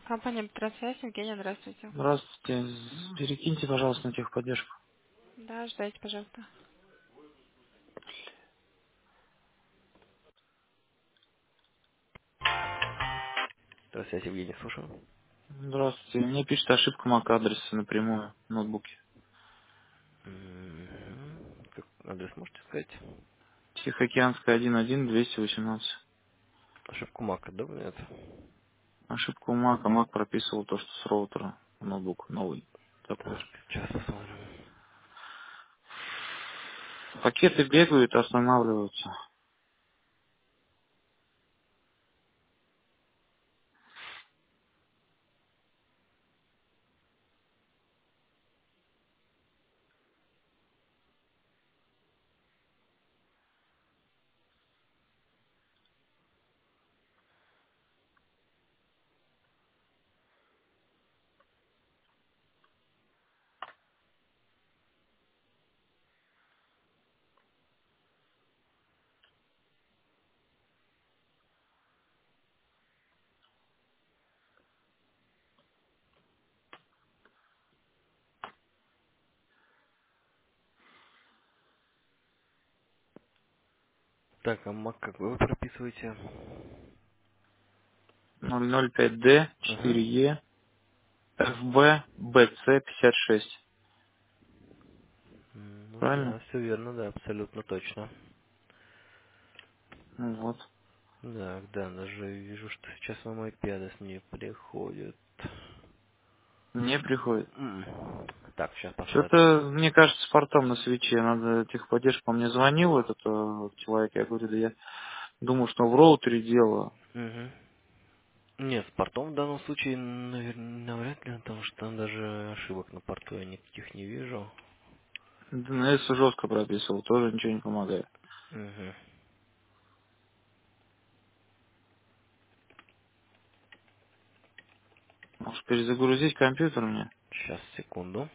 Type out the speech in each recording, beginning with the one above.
Компания «Трансвязь», Евгения, здравствуйте. Здравствуйте. Перекиньте, пожалуйста, на техподдержку. Да, ждайте, пожалуйста. Здравствуйте, Евгений, слушаю. Здравствуйте. Мне пишет ошибка MAC-адреса напрямую в ноутбуке. Адрес можете сказать? Тихоокеанская 11218. Ошибку Мака, да, нет? Ошибка у Mac, а Mac прописывал то, что с роутера в ноутбук новый. Такой же. Так, сейчас посмотрим. Пакеты бегают, останавливаются. Так, а Мак как вы прописываете? 005D, Угу. 4E, FB, BC 56. Ну Правильно? да, все верно, да, абсолютно точно. Ну вот. Так, да, даже вижу, что сейчас вам IP-адрес не приходит. Не приходит. Так, сейчас посмотрим. Что-то, мне кажется, с портом на свече. Надо техподдержку. Он мне звонил, этот человек. Я говорю, да я думаю, что в роутере дело. Угу. Нет, с портом в данном случае, наверное, навряд ли, потому что там даже ошибок на порту я никаких не вижу. DNS жестко прописывал, тоже ничего не помогает. Угу. Может, перезагрузить компьютер мне? Сейчас, секунду.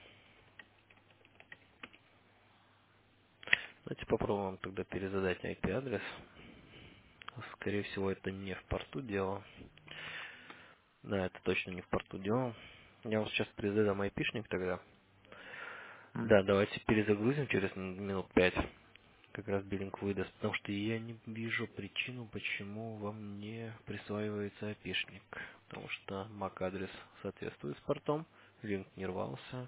Давайте попробуем тогда перезадать IP-адрес. Скорее всего, это не в порту дело. Да, это точно не в порту дело. Я вам сейчас перезадам IP-шник тогда. М. Да, давайте перезагрузим через минут 5. Как раз биллинг выдаст, потому что я не вижу причину, почему вам не присваивается IP-шник. Потому что MAC-адрес соответствует с портом, линк не рвался.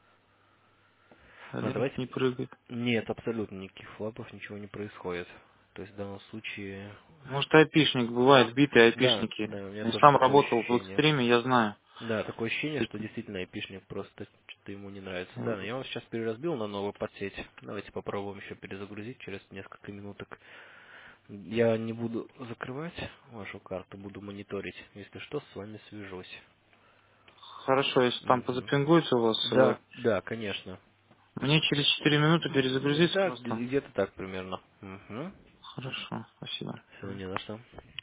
А Но линк давайте... не прыгает. Нет, абсолютно никаких флапов, ничего не происходит. То есть в данном случае... Может, айпишник, бывает битые Да, айпишники. да, у меня Я тоже сам такое работал в ощущение. экстриме, я знаю. Да, такое ощущение, что Такие. действительно айпишник просто что-то ему не нравится. Да, но Вот. я вас сейчас переразбил на новую подсеть. Давайте попробуем еще перезагрузить через несколько минуток. Я не буду закрывать вашу карту, буду мониторить. Если что, с вами свяжусь. Хорошо, если там Мгм. позапингуется у вас, Да, да, конечно. мне через 4 минуты перезагрузиться Да, просто. где-то так примерно. Угу. Хорошо, спасибо. Все, не за что.